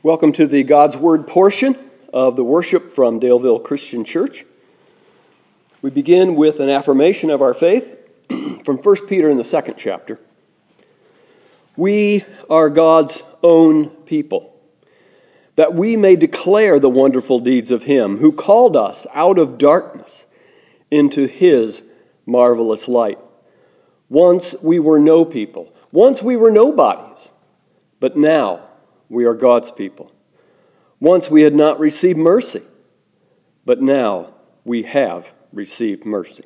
Welcome to the God's Word portion of the worship from Daleville Christian Church. We begin with an affirmation of our faith from 1 Peter in the second chapter. We are God's own people, that we may declare the wonderful deeds of Him who called us out of darkness into His marvelous light. Once we were no people, once we were nobodies, but now we are God's people. Once we had not received mercy, but now we have received mercy.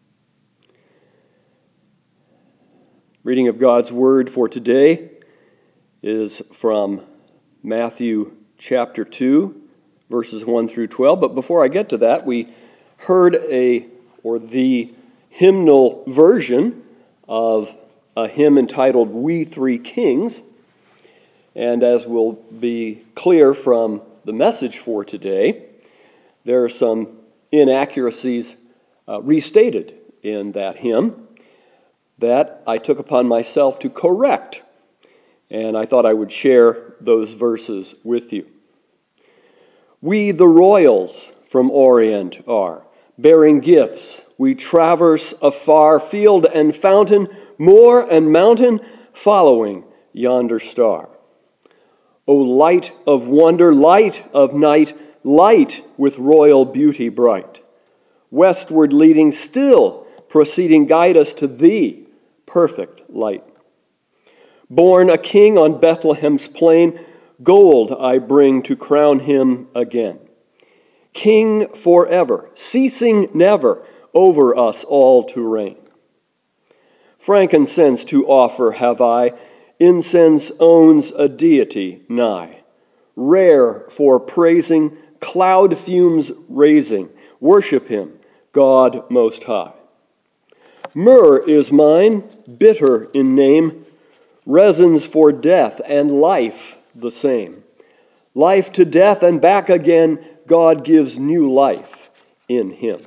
Reading of God's Word for today is from Matthew chapter 2, verses 1 through 12. But before I get to that, we heard the hymnal version of a hymn entitled We Three Kings. And as will be clear from the message for today, there are some inaccuracies restated in that hymn that I took upon myself to correct. And I thought I would share those verses with you. We the royals from Orient are, bearing gifts. We traverse afar, field and fountain, moor and mountain, following yonder star. O light of wonder, light of night, light with royal beauty bright, westward leading, still proceeding, guide us to Thee, perfect light. Born a king on Bethlehem's plain, gold I bring to crown Him again. King forever, ceasing never, over us all to reign. Frankincense to offer have I, incense owns a deity nigh, rare for praising, cloud fumes raising, worship Him, God Most High. Myrrh is mine, bitter in name, resins for death and life the same. Life to death and back again, God gives new life in Him.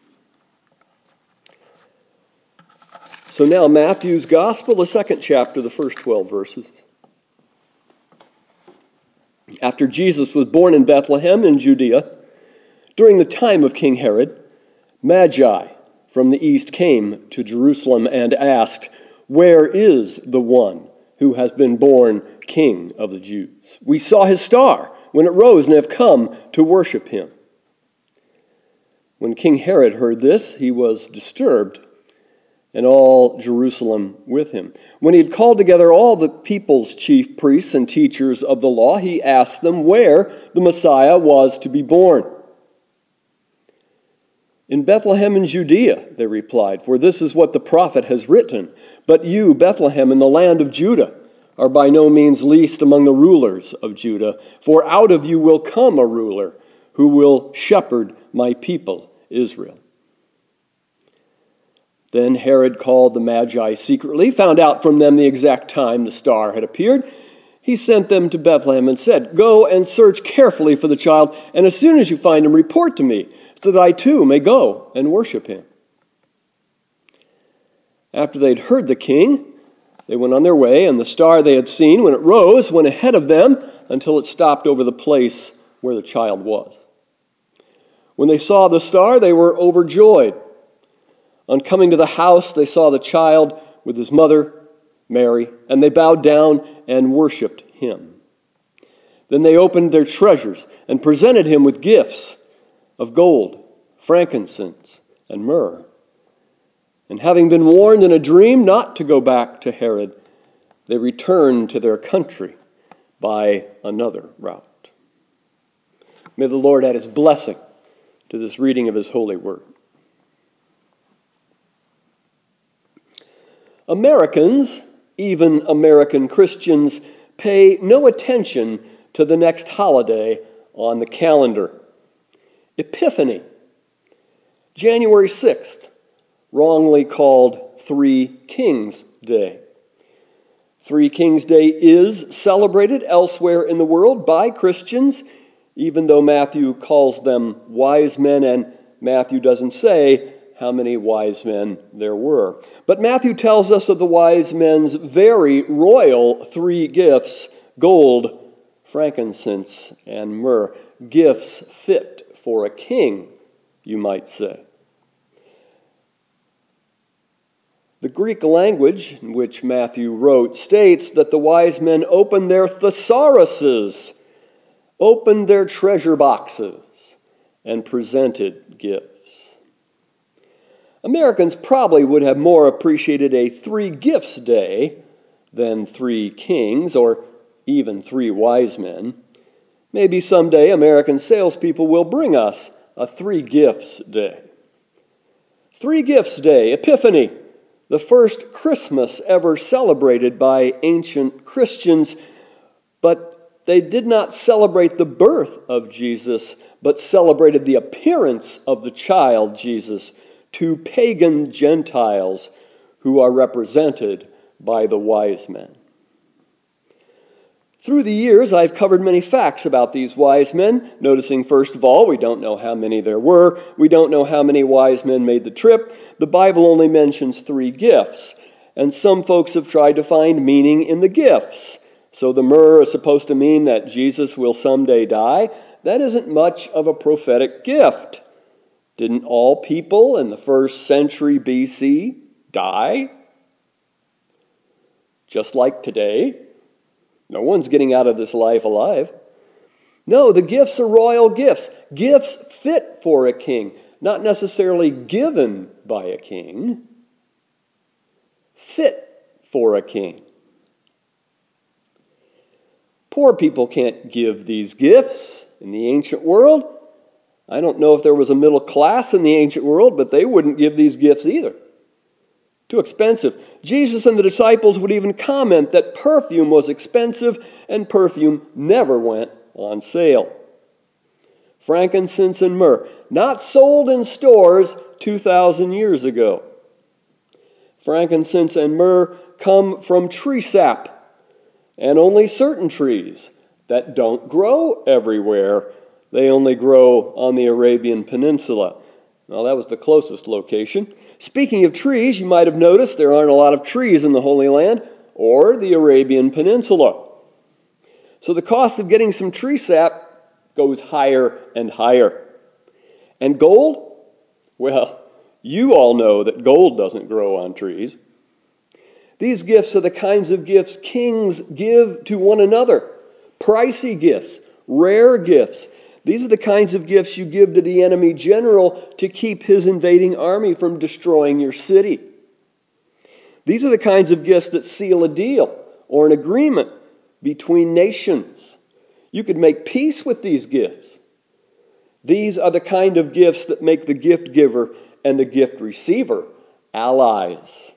So now Matthew's Gospel, the second chapter, the first 12 verses. After Jesus was born in Bethlehem in Judea, during the time of King Herod, Magi from the east came to Jerusalem and asked, "Where is the one who has been born King of the Jews? We saw his star when it rose and have come to worship him." When King Herod heard this, he was disturbed, and all Jerusalem with him. When he had called together all the people's chief priests and teachers of the law, he asked them where the Messiah was to be born. "In Bethlehem in Judea," they replied, "for this is what the prophet has written. But you, Bethlehem, in the land of Judah, are by no means least among the rulers of Judah, for out of you will come a ruler who will shepherd my people Israel." Then Herod called the Magi secretly, found out from them the exact time the star had appeared. He sent them to Bethlehem and said, "Go and search carefully for the child, and as soon as you find him, report to me, so that I too may go and worship him." After they'd heard the king, they went on their way, and the star they had seen when it rose went ahead of them until it stopped over the place where the child was. When they saw the star, they were overjoyed. On coming to the house, they saw the child with his mother, Mary, and they bowed down and worshipped him. Then they opened their treasures and presented him with gifts of gold, frankincense, and myrrh. And having been warned in a dream not to go back to Herod, they returned to their country by another route. May the Lord add His blessing to this reading of His holy word. Americans, even American Christians, pay no attention to the next holiday on the calendar. Epiphany, January 6th, wrongly called Three Kings Day. Three Kings Day is celebrated elsewhere in the world by Christians, even though Matthew calls them wise men, and Matthew doesn't say how many wise men there were. But Matthew tells us of the wise men's very royal three gifts: gold, frankincense and myrrh, gifts fit for a king, you might say. The Greek language in which Matthew wrote states that the wise men opened their thesauruses, opened their treasure boxes, and presented gifts. Americans probably would have more appreciated a 3 gifts day than 3 kings or even 3 wise men. Maybe someday American salespeople will bring us a 3 gifts day. 3 gifts day, Epiphany, the first Christmas ever celebrated by ancient Christians, but they did not celebrate the birth of Jesus, but celebrated the appearance of the child Jesus to pagan Gentiles who are represented by the wise men. Through the years, I've covered many facts about these wise men, noticing, first of all, we don't know how many there were. We don't know how many wise men made the trip. The Bible only mentions 3 gifts, and some folks have tried to find meaning in the gifts. So the myrrh is supposed to mean that Jesus will someday die. That isn't much of a prophetic gift. Didn't all people in the 1st century BC die? Just like today. No one's getting out of this life alive. No, the gifts are royal gifts. Gifts fit for a king, not necessarily given by a king. Fit for a king. Poor people can't give these gifts in the ancient world. I don't know if there was a middle class in the ancient world, but they wouldn't give these gifts either. Too expensive. Jesus and the disciples would even comment that perfume was expensive and perfume never went on sale. Frankincense and myrrh, not sold in stores 2,000 years ago. Frankincense and myrrh come from tree sap, and only certain trees that don't grow everywhere. They only grow on the Arabian Peninsula. Well, that was the closest location. Speaking of trees, you might have noticed there aren't a lot of trees in the Holy Land or the Arabian Peninsula. So the cost of getting some tree sap goes higher and higher. And gold? Well, you all know that gold doesn't grow on trees. These gifts are the kinds of gifts kings give to one another. Pricey gifts, rare gifts. These are the kinds of gifts you give to the enemy general to keep his invading army from destroying your city. These are the kinds of gifts that seal a deal or an agreement between nations. You could make peace with these gifts. These are the kind of gifts that make the gift giver and the gift receiver allies.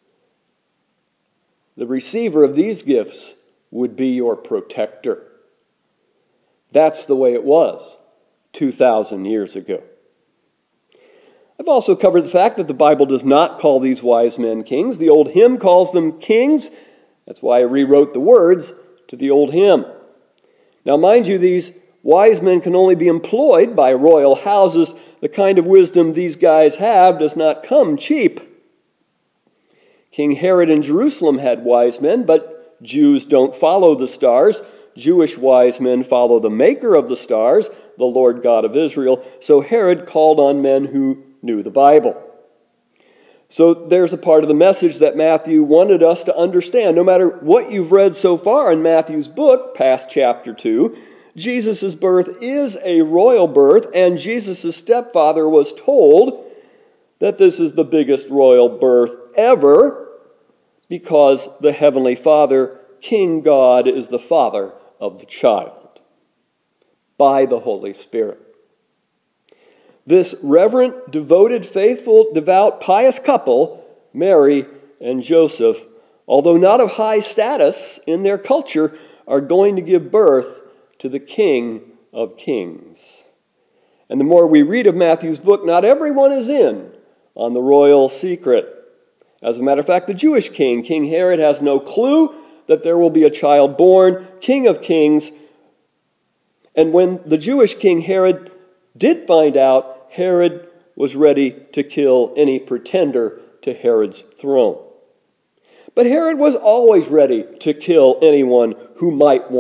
The receiver of these gifts would be your protector. That's the way it was 2,000 years ago. I've also covered the fact that the Bible does not call these wise men kings. The old hymn calls them kings. That's why I rewrote the words to the old hymn. Now, mind you, these wise men can only be employed by royal houses. The kind of wisdom these guys have does not come cheap. King Herod in Jerusalem had wise men, but Jews don't follow the stars. Jewish wise men follow the maker of the stars, the Lord God of Israel. So Herod called on men who knew the Bible. So there's a part of the message that Matthew wanted us to understand. No matter what you've read so far in Matthew's book, past chapter 2, Jesus' birth is a royal birth, and Jesus' stepfather was told that this is the biggest royal birth ever because the Heavenly Father, King God, is the Father of the child by the Holy Spirit. This reverent, devoted, faithful, devout, pious couple, Mary and Joseph, although not of high status in their culture, are going to give birth to the King of Kings. And the more we read of Matthew's book, not everyone is in on the royal secret. As a matter of fact, the Jewish king, King Herod, has no clue that there will be a child born, King of Kings. And when the Jewish king Herod did find out, Herod was ready to kill any pretender to Herod's throne. But Herod was always ready to kill anyone who might want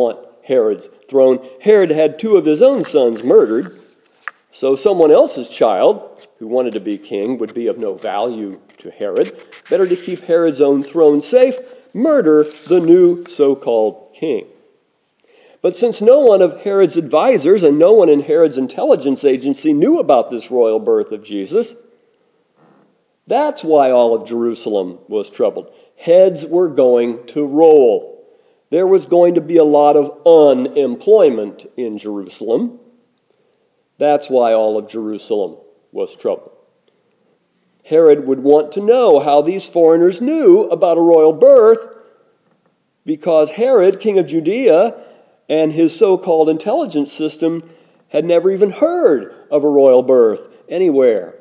Herod's throne. Herod had 2 of his own sons murdered, so someone else's child who wanted to be king would be of no value to Herod. Better to keep Herod's own throne safe, murder the new so-called king. But since no one of Herod's advisors and no one in Herod's intelligence agency knew about this royal birth of Jesus, that's why all of Jerusalem was troubled. Heads were going to roll. There was going to be a lot of unemployment in Jerusalem. That's why all of Jerusalem was troubled. Herod would want to know how these foreigners knew about a royal birth, because Herod, king of Judea, and his so-called intelligence system had never even heard of a royal birth anywhere,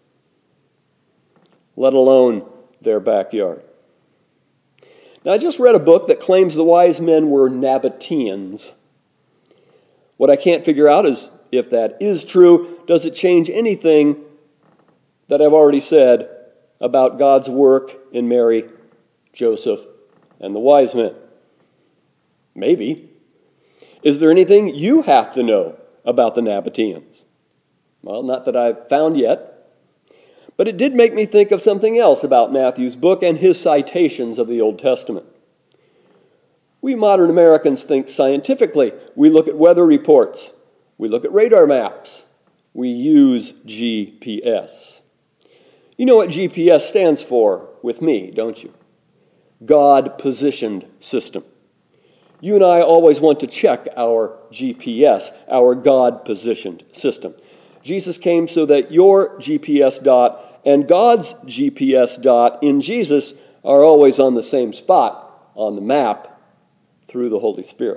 let alone their backyard. Now, I just read a book that claims the wise men were Nabateans. What I can't figure out is, if that is true, does it change anything that I've already said about God's work in Mary, Joseph, and the wise men? Maybe. Is there anything you have to know about the Nabateans? Well, not that I've found yet. But it did make me think of something else about Matthew's book and his citations of the Old Testament. We modern Americans think scientifically. We look at weather reports. We look at radar maps. We use GPS. You know what GPS stands for with me, don't you? God-positioned system. You and I always want to check our GPS, our God-positioned system. Jesus came so that your GPS dot and God's GPS dot in Jesus are always on the same spot on the map through the Holy Spirit.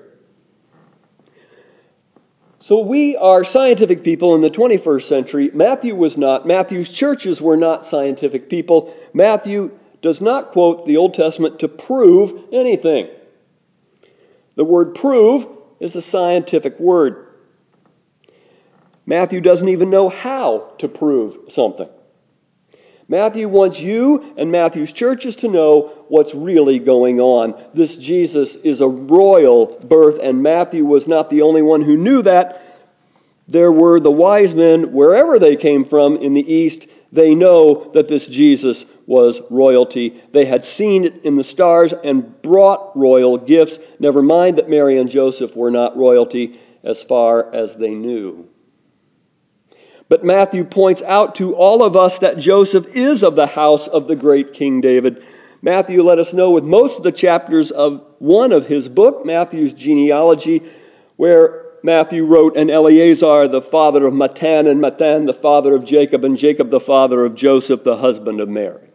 So we are scientific people in the 21st century. Matthew was not. Matthew's churches were not scientific people. Matthew does not quote the Old Testament to prove anything. The word prove is a scientific word. Matthew doesn't even know how to prove something. Matthew wants you and Matthew's churches to know what's really going on. This Jesus is a royal birth, and Matthew was not the only one who knew that. There were the wise men, wherever they came from in the East. They know that this Jesus was royalty. They had seen it in the stars and brought royal gifts. Never mind that Mary and Joseph were not royalty as far as they knew. But Matthew points out to all of us that Joseph is of the house of the great King David. Matthew let us know with most of the chapters of one of his book, Matthew's genealogy, where Matthew wrote, and Eleazar, the father of Matan, and Matan, the father of Jacob, and Jacob, the father of Joseph, the husband of Mary.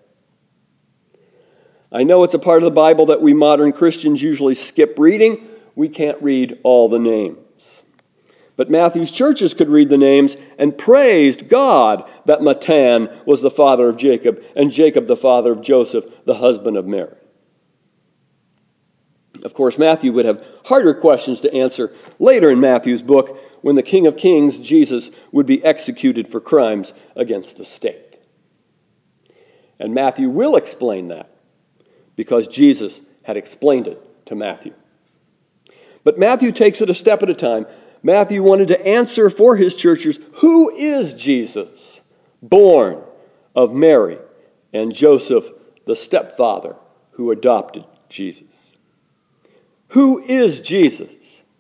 I know it's a part of the Bible that we modern Christians usually skip reading. We can't read all the names. But Matthew's churches could read the names and praised God that Matan was the father of Jacob and Jacob the father of Joseph, the husband of Mary. Of course, Matthew would have harder questions to answer later in Matthew's book when the King of Kings, Jesus, would be executed for crimes against the state. And Matthew will explain that because Jesus had explained it to Matthew. But Matthew takes it a step at a time. Matthew wanted to answer for his churches, who is Jesus, born of Mary and Joseph, the stepfather who adopted Jesus? Who is Jesus?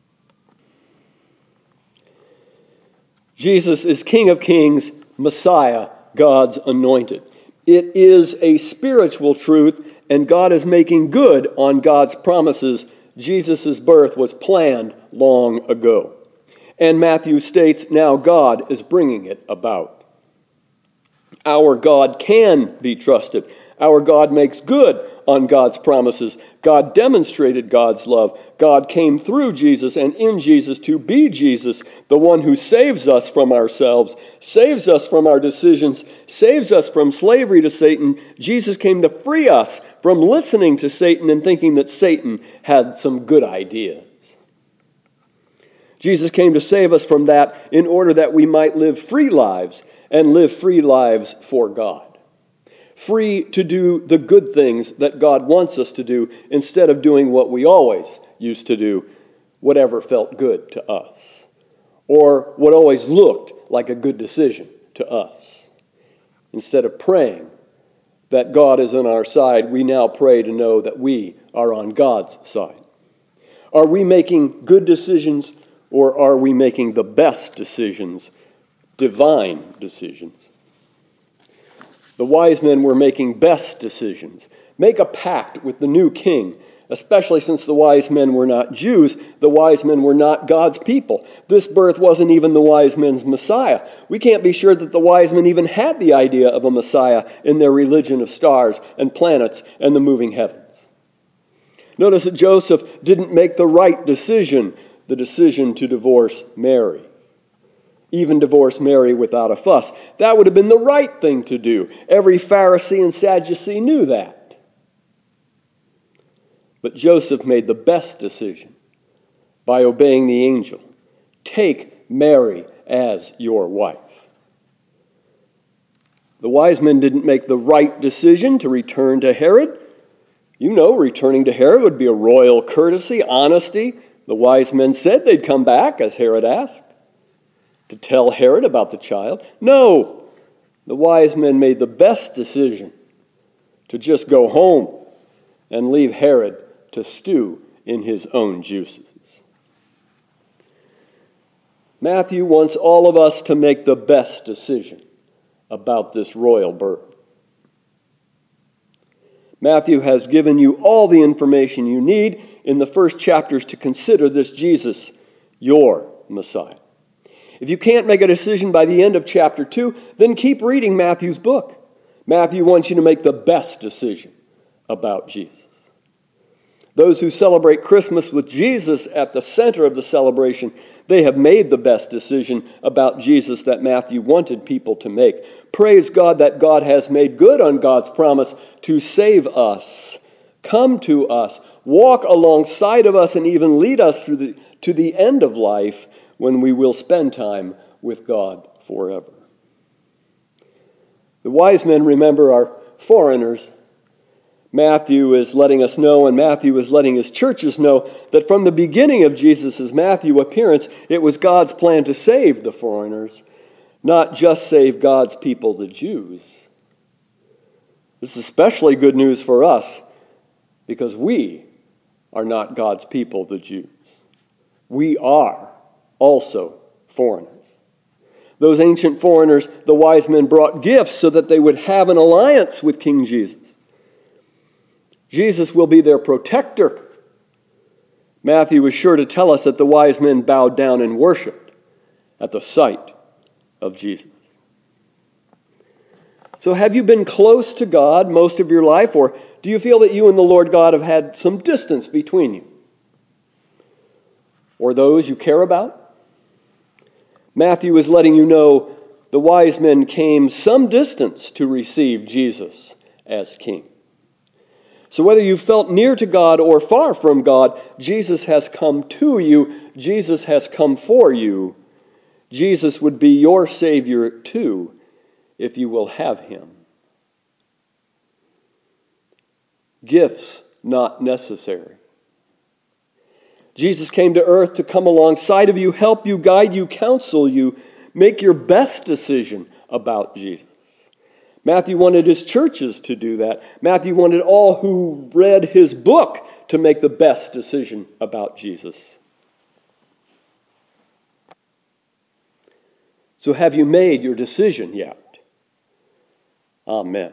Jesus is King of Kings, Messiah, God's anointed. It is a spiritual truth, and God is making good on God's promises. Jesus' birth was planned long ago. And Matthew states, now God is bringing it about. Our God can be trusted. Our God makes good on God's promises. God demonstrated God's love. God came through Jesus and in Jesus to be Jesus, the one who saves us from ourselves, saves us from our decisions, saves us from slavery to Satan. Jesus came to free us from listening to Satan and thinking that Satan had some good ideas. Jesus came to save us from that in order that we might live free lives and live free lives for God. Free to do the good things that God wants us to do instead of doing what we always used to do, whatever felt good to us, or what always looked like a good decision to us. Instead of praying that God is on our side, we now pray to know that we are on God's side. Are we making good decisions, or are we making the best decisions, divine decisions? The wise men were making best decisions. Make a pact with the new king, especially since the wise men were not Jews. The wise men were not God's people. This birth wasn't even the wise men's Messiah. We can't be sure that the wise men even had the idea of a Messiah in their religion of stars and planets and the moving heavens. Notice that Joseph didn't make the right decision, the decision to divorce Mary. Even divorce Mary without a fuss. That would have been the right thing to do. Every Pharisee and Sadducee knew that. But Joseph made the best decision by obeying the angel. Take Mary as your wife. The wise men didn't make the right decision to return to Herod. You know, returning to Herod would be a royal courtesy, honesty. The wise men said they'd come back, as Herod asked, to tell Herod about the child. No, the wise men made the best decision to just go home and leave Herod to stew in his own juices. Matthew wants all of us to make the best decision about this royal birth. Matthew has given you all the information you need in the first chapters to consider this Jesus, your Messiah. If you can't make a decision by the end of chapter 2, then keep reading Matthew's book. Matthew wants you to make the best decision about Jesus. Those who celebrate Christmas with Jesus at the center of the celebration, they have made the best decision about Jesus that Matthew wanted people to make. Praise God that God has made good on God's promise to save us, come to us, walk alongside of us, and even lead us to the end of life when we will spend time with God forever. The wise men, remember, are foreigners. Matthew is letting us know, and Matthew is letting his churches know, that from the beginning of Jesus' Matthew appearance, it was God's plan to save the foreigners, not just save God's people, the Jews. This is especially good news for us because we are not God's people, the Jews. We are also foreigners. Those ancient foreigners, the wise men brought gifts so that they would have an alliance with King Jesus. Jesus will be their protector. Matthew is sure to tell us that the wise men bowed down and worshiped at the sight of Jesus. So have you been close to God most of your life, or do you feel that you and the Lord God have had some distance between you? Or those you care about? Matthew is letting you know the wise men came some distance to receive Jesus as king. So whether you felt near to God or far from God, Jesus has come to you. Jesus has come for you. Jesus would be your Savior too, if you will have him. Gifts not necessary. Jesus came to earth to come alongside of you, help you, guide you, counsel you, make your best decision about Jesus. Matthew wanted his churches to do that. Matthew wanted all who read his book to make the best decision about Jesus. So have you made your decision yet? Amen.